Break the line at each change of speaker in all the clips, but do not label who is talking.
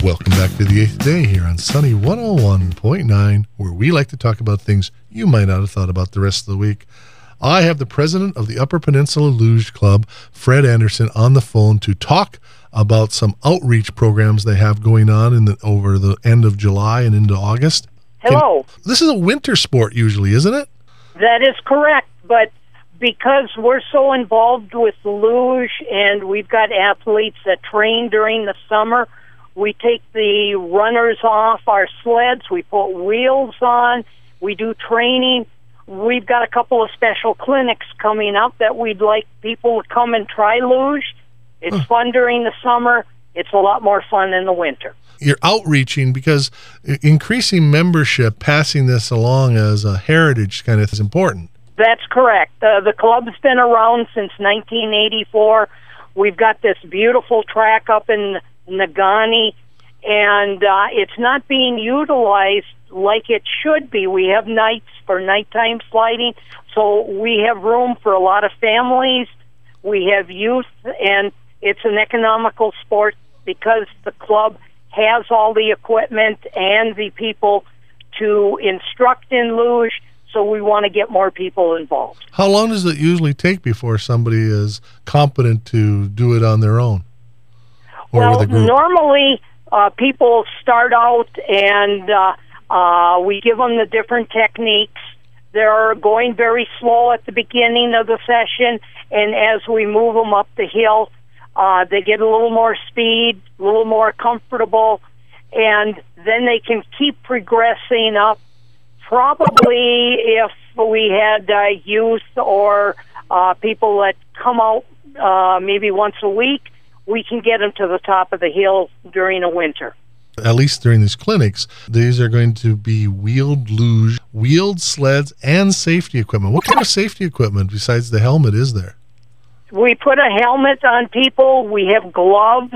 Welcome back to the 8th Day here on Sunny 101.9, where we like to talk about things you might not have thought about the rest of the week. I have the president of the Upper Peninsula Luge Club, Fred Anderson, on the phone to talk about some outreach programs they have going on over the end of July and into August.
Hello.
This is a winter sport usually, isn't it?
That is correct, but because we're so involved with luge and we've got athletes that train during the summer, we take the runners off our sleds, we put wheels on, we do training. We've got a couple of special clinics coming up that we'd like people to come and try luge. It's fun during the summer. It's a lot more fun in the winter.
You're outreaching because increasing membership, passing this along as a heritage kind of is important.
That's correct. The club's been around since 1984. We've got this beautiful track up in Negaunee, and it's not being utilized like it should be. We have nights for nighttime sliding, so we have room for a lot of families. We have youth, and it's an economical sport because the club has all the equipment and the people to instruct in luge. So we want to get more people involved.
How long does it usually take before somebody is competent to do it on their own? Or with a group?
Normally people start out and we give them the different techniques. They're going very slow at the beginning of the session, and as we move them up the hill, they get a little more speed, a little more comfortable, and then they can keep progressing up. Probably if we had youth or people that come out maybe once a week, we can get them to the top of the hill during the winter.
At least during these clinics, these are going to be wheeled luge, wheeled sleds, and safety equipment. What kind of safety equipment besides the helmet is there?
We put a helmet on people. We have gloves.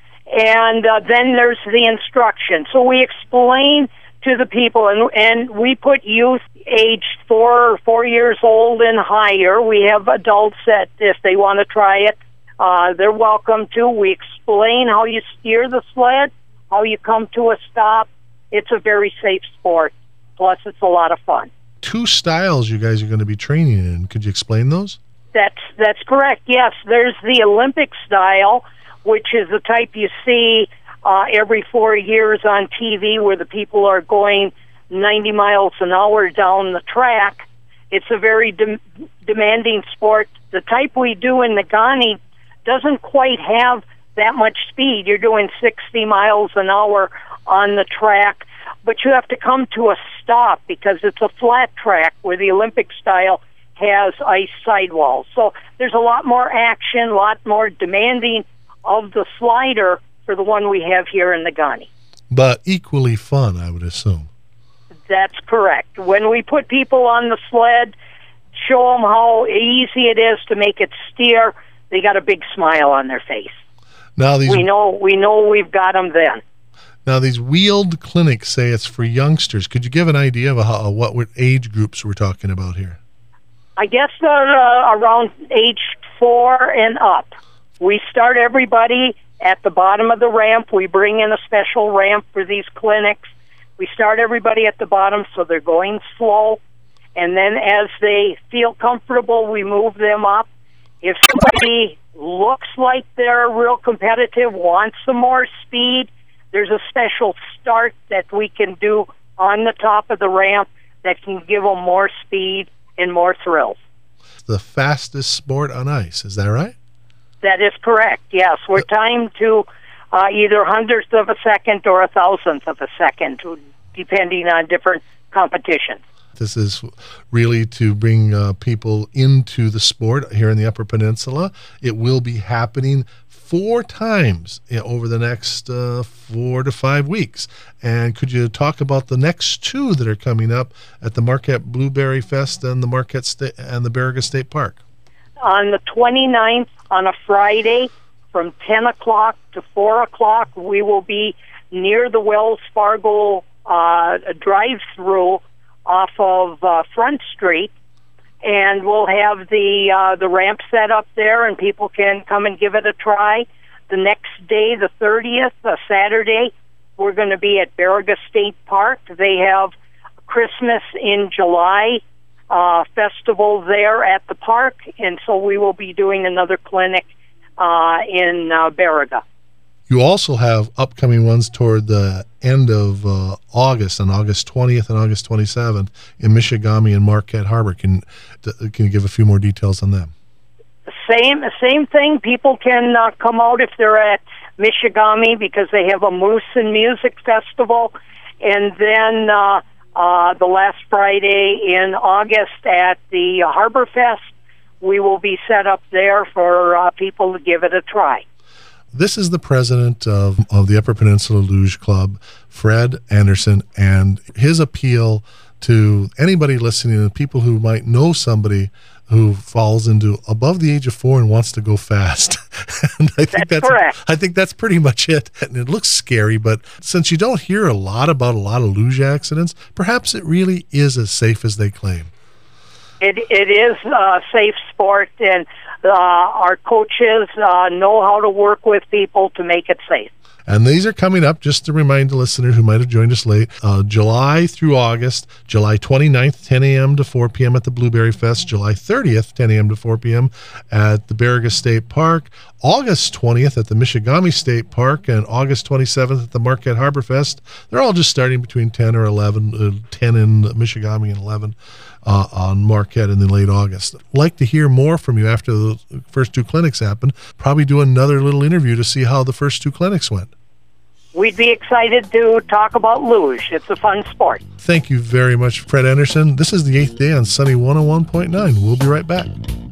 And then there's the instruction. So we explain to the people, and we put youth aged 4 years old and higher. We have adults that, if they want to try it, they're welcome to. We explain how you steer the sled, how you come to a stop. It's a very safe sport. Plus, it's a lot of fun.
2 styles you guys are going to be training in. Could you explain those?
That's correct, yes. There's the Olympic style, which is the type you see every 4 years on TV where the people are going 90 miles an hour down the track. It's a very demanding sport. The type we do in Negaunee doesn't quite have that much speed. You're doing 60 miles an hour on the track, but you have to come to a stop because it's a flat track where the Olympic style has ice sidewalls. So there's a lot more action, a lot more demanding of the slider for the one we have here in Negaunee.
But equally fun, I would assume.
That's correct. When we put people on the sled, show them how easy it is to make it steer, they got a big smile on their face.
Now these,
we know we've got them then.
Now these wheeled clinics say it's for youngsters. Could you give an idea of what age groups we're talking about here?
I guess around age 4 and up. We start everybody at the bottom of the ramp. We bring in a special ramp for these clinics. We start everybody at the bottom so they're going slow. And then as they feel comfortable, we move them up. If somebody looks like they're real competitive, wants some more speed, there's a special start that we can do on the top of the ramp that can give them more speed and more thrills.
The fastest sport on ice, is that right?
That is correct, yes. We're timed to either hundredth of a second or 1,000th of a second, depending on different competitions.
This is really to bring people into the sport here in the Upper Peninsula. It will be happening 4 times over the next 4 to 5 weeks. And could you talk about the next 2 that are coming up at the Marquette Blueberry Fest and the Marquette and the Baraga State Park?
On the 29th, on a Friday, from 10 o'clock to 4 o'clock, we will be near the Wells Fargo drive-through off of Front Street, and we'll have the ramp set up there, and people can come and give it a try. The next day, the 30th, Saturday, we're going to be at Baraga State Park. They have Christmas in July festival there at the park, and so we will be doing another clinic in Baraga.
You also have upcoming ones toward the end of August, on August 20th and August 27th in Michigami and Marquette Harbor. Can you give a few more details on them?
Same thing. People can come out if they're at Michigami because they have a Moose and Music Festival. And then the last Friday in August at the Harbor Fest, we will be set up there for people to give it a try.
This is the president of the Upper Peninsula Luge Club, Fred Anderson, and his appeal to anybody listening and people who might know somebody who falls into above the age of 4 and wants to go fast. And I think that's correct. I think that's pretty much it. And it looks scary, but since you don't hear a lot about a lot of luge accidents, perhaps it really is as safe as they claim.
It is a safe sport, and our coaches know how to work with people to make it safe.
And these are coming up, just to remind the listener who might have joined us late, July through August, July 29th, 10 a.m. to 4 p.m. at the Blueberry Fest, July 30th, 10 a.m. to 4 p.m. at the Baraga State Park, August 20th at the Michigami State Park, and August 27th at the Marquette Harbor Fest. They're all just starting between 10 or 11, 10 in Michigami and 11 on Marquette in the late August. I'd like to hear more from you after the first two clinics happen. Probably do another little interview to see how the first two clinics went.
We'd be excited to talk about luge. It's a fun sport.
Thank you very much, Fred Anderson. This is the 8th Day on Sunny 101.9. We'll be right back.